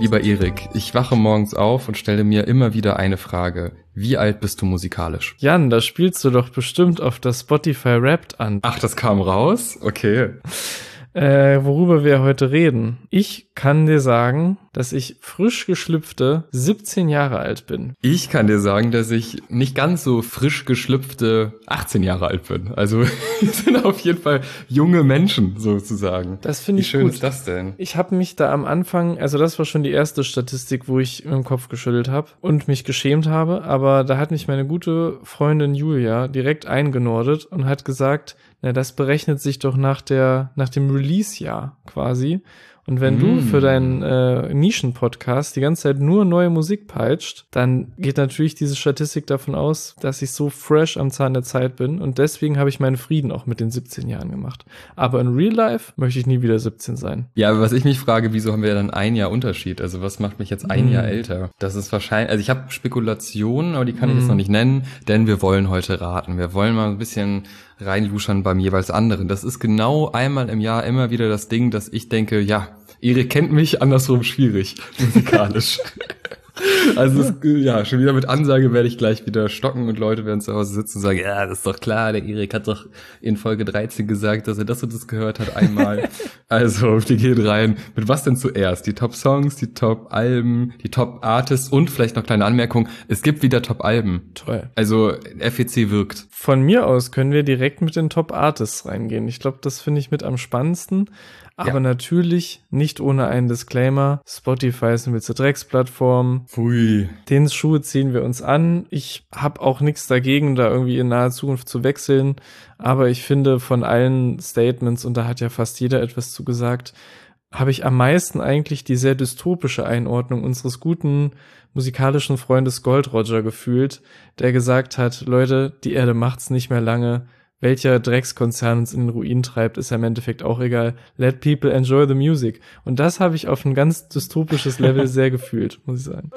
Lieber Erik, ich wache morgens auf und stelle mir immer wieder eine Frage. Wie alt bist du musikalisch? Jan, da spielst du doch bestimmt auf das Spotify Wrapped an. Ach, das kam raus? Okay. Worüber wir heute reden. Ich kann dir sagen, dass ich frisch geschlüpfte 17 Jahre alt bin. Ich kann dir sagen, dass ich nicht ganz so frisch geschlüpfte 18 Jahre alt bin. Also wir sind auf jeden Fall junge Menschen sozusagen. Das finde ich gut. Wie schön gut. ist das denn? Ich habe mich da am Anfang, also das war schon die erste Statistik, wo ich im Kopf geschüttelt habe und mich geschämt habe, aber da hat mich meine gute Freundin Julia direkt eingenordet und hat gesagt, na, das berechnet sich doch nach dem Release-Jahr quasi. Und wenn du für deinen Nischen-Podcast die ganze Zeit nur neue Musik peitscht, dann geht natürlich diese Statistik davon aus, dass ich so fresh am Zahn der Zeit bin. Und deswegen habe ich meinen Frieden auch mit den 17 Jahren gemacht. Aber in Real Life möchte ich nie wieder 17 sein. Ja, aber was ich mich frage, wieso haben wir dann ein Jahr Unterschied? Also was macht mich jetzt ein Jahr älter? Das ist wahrscheinlich, also ich habe Spekulationen, aber die kann ich jetzt noch nicht nennen, denn wir wollen heute raten. Wir wollen mal ein bisschen reinluschern beim jeweils anderen. Das ist genau einmal im Jahr immer wieder das Ding, dass ich denke, ja, Erik kennt mich, andersrum schwierig, musikalisch. Also ja, schon wieder mit Ansage werde ich gleich wieder stocken und Leute werden zu Hause sitzen und sagen, ja, das ist doch klar, der Erik hat doch in Folge 13 gesagt, dass er das und das gehört hat einmal. Also, wir gehen rein. Mit was denn zuerst? Die Top-Songs, die Top-Alben, die Top-Artists und vielleicht noch kleine Anmerkung, es gibt wieder Top-Alben. Toll. Also, FEC wirkt. Von mir aus können wir direkt mit den Top-Artists reingehen. Ich glaube, das finde ich mit am spannendsten. Aber natürlich nicht ohne einen Disclaimer. Spotify ist eine Drecksplattform. Pfui. Den Schuh ziehen wir uns an. Ich habe auch nichts dagegen, da irgendwie in naher Zukunft zu wechseln. Aber ich finde, von allen Statements, und da hat ja fast jeder etwas zu gesagt, habe ich am meisten eigentlich die sehr dystopische Einordnung unseres guten musikalischen Freundes Gold Roger gefühlt, der gesagt hat, Leute, die Erde macht's nicht mehr lange. Welcher Dreckskonzern uns in den Ruin treibt, ist ja im Endeffekt auch egal. Let people enjoy the music. Und das habe ich auf ein ganz dystopisches Level sehr gefühlt, muss ich sagen.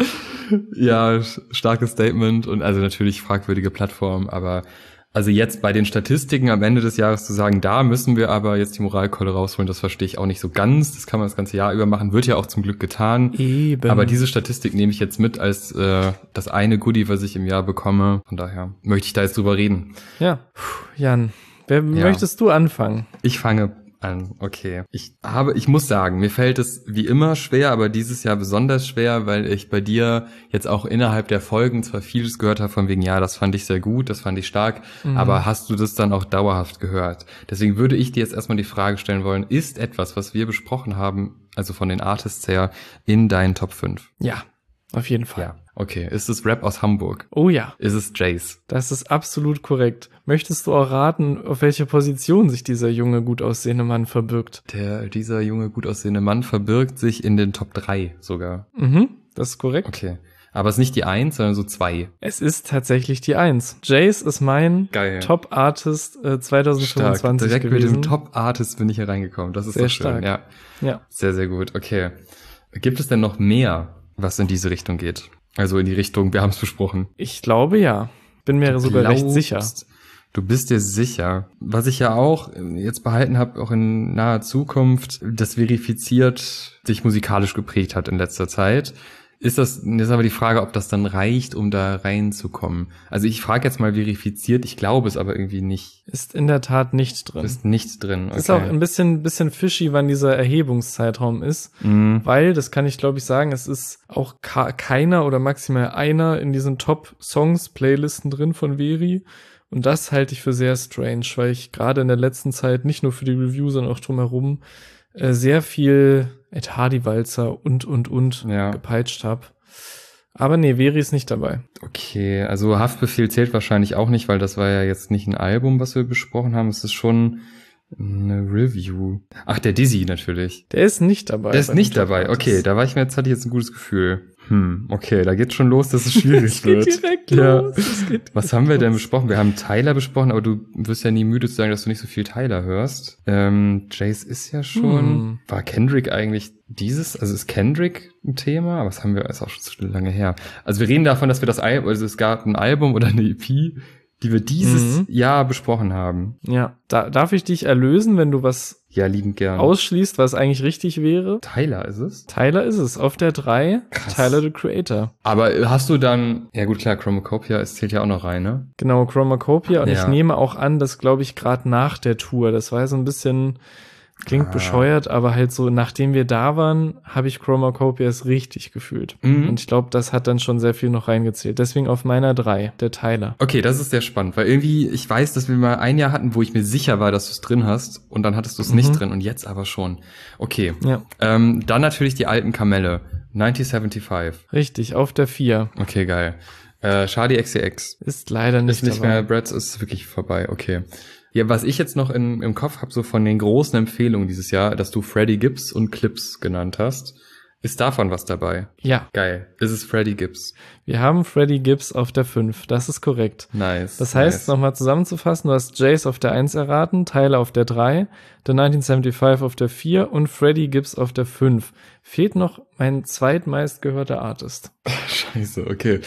Ja, starkes Statement und also natürlich fragwürdige Plattform, aber also jetzt bei den Statistiken am Ende des Jahres zu sagen, da müssen wir aber jetzt die Moralkeule rausholen, das verstehe ich auch nicht so ganz. Das kann man das ganze Jahr über machen, wird ja auch zum Glück getan. Eben. Aber diese Statistik nehme ich jetzt mit als das eine Goodie, was ich im Jahr bekomme. Von daher möchte ich da jetzt drüber reden. Ja, Jan, möchtest du anfangen? Ich fange an, okay. Ich muss sagen, mir fällt es wie immer schwer, aber dieses Jahr besonders schwer, weil ich bei dir jetzt auch innerhalb der Folgen zwar vieles gehört habe von wegen, ja, das fand ich sehr gut, das fand ich stark, aber hast du das dann auch dauerhaft gehört? Deswegen würde ich dir jetzt erstmal die Frage stellen wollen, ist etwas, was wir besprochen haben, also von den Artists her, in deinen Top 5? Ja, auf jeden Fall. Ja. Okay, ist es Rap aus Hamburg? Oh ja. Ist es Jace? Das ist absolut korrekt. Möchtest du auch raten, auf welche Position sich dieser junge, gut aussehende Mann verbirgt? Dieser junge, gut aussehende Mann verbirgt sich in den Top 3 sogar. Das ist korrekt. Okay. Aber es ist nicht die 1, sondern so 2. Es ist tatsächlich die 1. Jace ist mein Top-Artist 2025 stark. Direkt gewesen. mit dem Top-Artist bin ich hier reingekommen. Das ist sehr so schön. Stark. Ja. Sehr, sehr gut. Okay. Gibt es denn noch mehr, was in diese Richtung geht? Also in die Richtung, wir haben es besprochen. Ich glaube ja. Bin mir sogar recht sicher. Du bist dir sicher. Was ich ja auch jetzt behalten habe, auch in naher Zukunft, das verifiziert sich musikalisch geprägt hat in letzter Zeit. Ist aber die Frage, ob das dann reicht, um da reinzukommen. Also ich frage jetzt mal verifiziert, ich glaube es aber irgendwie nicht. Ist in der Tat nicht drin. Ist nicht drin, okay. Ist auch ein bisschen fishy, wann dieser Erhebungszeitraum ist, weil, das kann ich glaube ich sagen, es ist auch keiner oder maximal einer in diesen Top-Songs-Playlisten drin von Veri. Und das halte ich für sehr strange, weil ich gerade in der letzten Zeit nicht nur für die Review, sondern auch drumherum sehr viel Ed Hardy-Walzer und gepeitscht habe. Aber nee, Veri ist nicht dabei. Okay, also Haftbefehl zählt wahrscheinlich auch nicht, weil das war ja jetzt nicht ein Album, was wir besprochen haben. Es ist schon eine Review. Ach, der Dizzy natürlich. Der ist nicht dabei. Der ist nicht dabei. Okay, da hatte ich jetzt ein gutes Gefühl. Okay, da geht's schon los, dass es schwierig wird. Es geht direkt los. Was haben wir denn besprochen? Wir haben Tyler besprochen, aber du wirst ja nie müde zu sagen, dass du nicht so viel Tyler hörst. Jace ist ja schon. War Kendrick eigentlich also ist Kendrick ein Thema? Aber das haben wir, ist auch schon so lange her. Also wir reden davon, dass wir das Album, also es gab ein Album oder eine EP, die wir dieses Jahr besprochen haben. Ja, darf ich dich erlösen, wenn du was liebend gern ausschließt, was eigentlich richtig wäre? Tyler ist es? Tyler ist es, auf der 3. Krass. Tyler, the Creator. Aber hast du dann, ja gut, klar, Chromacopia, es zählt ja auch noch rein, ne? Genau, Chromacopia. Und ich nehme auch an, dass, glaube ich, gerade nach der Tour, das war so ein bisschen, klingt bescheuert, aber halt so, nachdem wir da waren, habe ich Chromacopia richtig gefühlt. Und ich glaube, das hat dann schon sehr viel noch reingezählt. Deswegen auf meiner 3, der Tyler. Okay, das ist sehr spannend, weil irgendwie, ich weiß, dass wir mal ein Jahr hatten, wo ich mir sicher war, dass du es drin hast und dann hattest du es nicht drin und jetzt aber schon. Okay, dann natürlich die alten Kamelle, 1975. Richtig, auf der 4. Okay, geil. Charli XCX. Ist leider nicht Ist nicht mehr, Bratz ist wirklich vorbei, okay. Ja, was ich jetzt noch im Kopf habe, so von den großen Empfehlungen dieses Jahr, dass du Freddie Gibbs und Clips genannt hast. Ist davon was dabei? Ja. Geil. Ist es Freddie Gibbs? Wir haben Freddie Gibbs auf der 5. Das ist korrekt. Nice. Das heißt, nochmal zusammenzufassen, du hast Jace auf der 1 erraten, Tyler auf der 3, The 1975 auf der 4 und Freddie Gibbs auf der 5. Fehlt noch mein zweitmeist gehörter Artist. Scheiße, okay.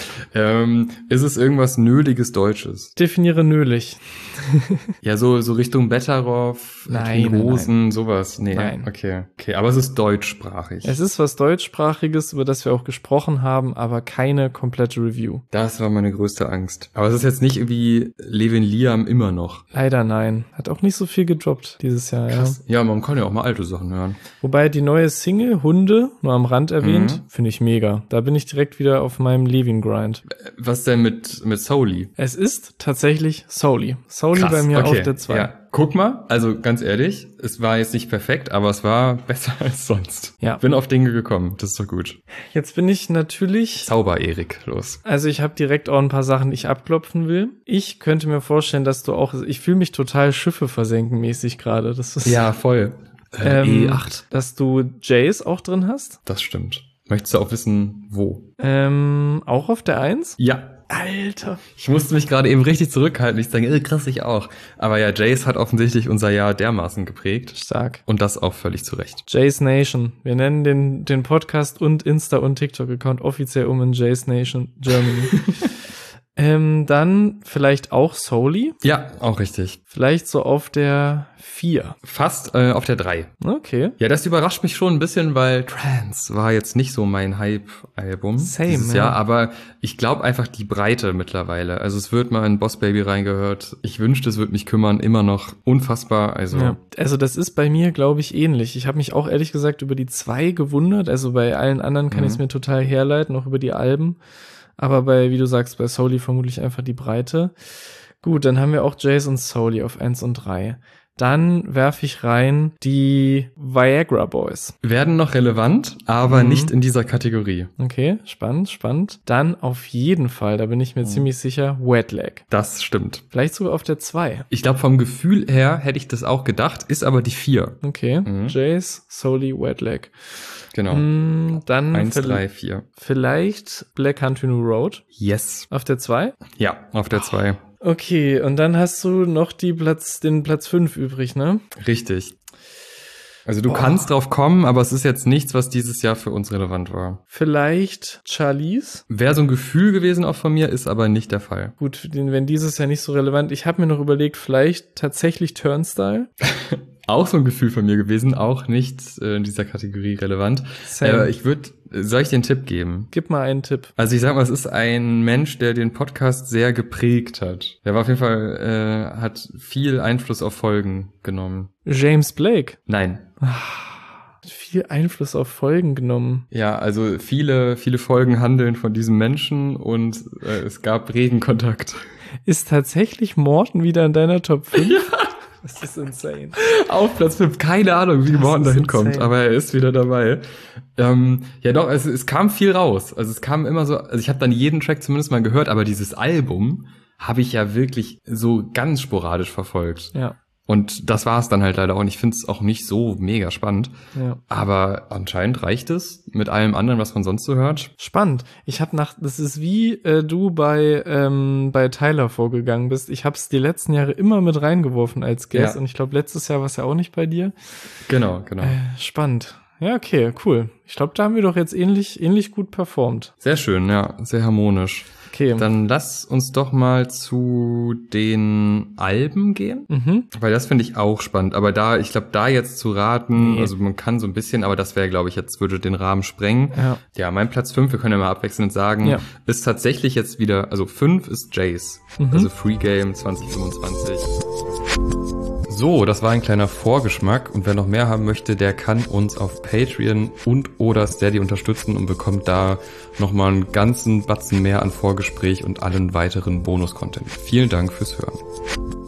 Ist es irgendwas Nöliges Deutsches? Definiere nölig. Ja, so Richtung Betteroff, Rosen, sowas. Nee, nein. Okay, aber es ist deutschsprachig. Es ist was Deutschsprachiges, über das wir auch gesprochen haben, aber keine komplette Review. Das war meine größte Angst. Aber es ist jetzt nicht irgendwie Levin Liam immer noch. Leider nein. Hat auch nicht so viel gedroppt dieses Jahr. Krass. Ja, man kann ja auch mal alte Sachen hören. Wobei die neue Single Hunde, nur am Rand erwähnt, finde ich mega. Da bin ich direkt wieder auf meinem Levin-Grind. Was denn mit Souley? Es ist tatsächlich Souley. Souley bei mir auf der 2. Ja. Guck mal, also ganz ehrlich, es war jetzt nicht perfekt, aber es war besser als sonst. Ja. Bin auf Dinge gekommen, das ist doch gut. Jetzt bin ich natürlich... Zauber-Erik, los. Also ich habe direkt auch ein paar Sachen, die ich abklopfen will. Ich könnte mir vorstellen, dass du auch... Ich fühle mich total Schiffe versenken mäßig gerade. Das ist... Ja, voll. E8. Dass du Jace auch drin hast. Das stimmt. Möchtest du auch wissen, wo? Auch auf der 1? Ja. Alter. Ich musste mich gerade eben richtig zurückhalten. Ich sage, krass, ich auch. Aber ja, Jace hat offensichtlich unser Jahr dermaßen geprägt. Stark. Und das auch völlig zu Recht. Jace Nation. Wir nennen den Podcast und Insta- und TikTok-Account offiziell in Jace Nation Germany. Dann vielleicht auch Souley. Ja, auch richtig. Vielleicht so auf der 4. Fast auf der 3. Okay. Ja, das überrascht mich schon ein bisschen, weil Trance war jetzt nicht so mein Hype-Album dieses Jahr, aber ich glaube einfach die Breite mittlerweile. Also es wird mal in Boss Baby reingehört. Ich wünschte, es würde mich kümmern, immer noch unfassbar. Also das ist bei mir, glaube ich, ähnlich. Ich habe mich auch ehrlich gesagt über die 2 gewundert. Also bei allen anderen kann ich es mir total herleiten, auch über die Alben. Aber wie du sagst, bei Souley vermutlich einfach die Breite. Gut, dann haben wir auch Jace und Souley auf 1 und 3. Dann werfe ich rein die Viagra Boys. Werden noch relevant, aber nicht in dieser Kategorie. Okay, spannend. Dann auf jeden Fall, da bin ich mir ziemlich sicher, Wet Leg. Das stimmt. Vielleicht sogar auf der 2. Ich glaube, vom Gefühl her hätte ich das auch gedacht, ist aber die 4. Okay, Jace, Souley, Wet Leg. Genau. Dann 1, 3, 4. Vielleicht Black Country New Road. Yes. Auf der 2? Ja, auf der 2. Okay, und dann hast du noch den Platz 5 übrig, ne? Richtig. Also du kannst drauf kommen, aber es ist jetzt nichts, was dieses Jahr für uns relevant war. Vielleicht Charlize? Wäre so ein Gefühl gewesen auch von mir, ist aber nicht der Fall. Gut, wenn dieses Jahr nicht so relevant. Ich habe mir noch überlegt, vielleicht tatsächlich Turnstile. Auch so ein Gefühl von mir gewesen, auch nicht in dieser Kategorie relevant. Soll ich dir einen Tipp geben? Gib mal einen Tipp. Also ich sag mal, es ist ein Mensch, der den Podcast sehr geprägt hat. Der war auf jeden Fall, hat viel Einfluss auf Folgen genommen. James Blake? Nein. Viel Einfluss auf Folgen genommen. Ja, also viele Folgen handeln von diesem Menschen und es gab regen Kontakt. Ist tatsächlich Morten wieder in deiner Top 5? Ja. Das ist insane. Auf Platz 5, keine Ahnung, wie Morten da hinkommt, aber er ist wieder dabei. Ja doch, es kam viel raus. Also es kam immer so, also ich habe dann jeden Track zumindest mal gehört, aber dieses Album habe ich ja wirklich so ganz sporadisch verfolgt. Ja. Und das war es dann halt leider auch. Und ich finde es auch nicht so mega spannend. Ja. Aber anscheinend reicht es mit allem anderen, was man sonst so hört. Spannend. Das ist wie du bei Tyler vorgegangen bist. Ich habe es die letzten Jahre immer mit reingeworfen als Guest. Ja. Und ich glaube, letztes Jahr war es ja auch nicht bei dir. Genau. Spannend. Ja, okay, cool. Ich glaube, da haben wir doch jetzt ähnlich gut performt. Sehr schön, ja. Sehr harmonisch. Okay. Dann lass uns doch mal zu den Alben gehen, weil das finde ich auch spannend. Aber ich glaube, da jetzt zu raten, also man kann so ein bisschen, aber das wäre, glaube ich, jetzt würde den Rahmen sprengen. Ja, mein Platz 5, wir können ja mal abwechselnd sagen, ist tatsächlich jetzt wieder, also 5 ist Jace, also Free Game 2025. So, das war ein kleiner Vorgeschmack und wer noch mehr haben möchte, der kann uns auf Patreon und oder Steady unterstützen und bekommt da nochmal einen ganzen Batzen mehr an Vorgespräch und allen weiteren Bonus-Content. Vielen Dank fürs Hören.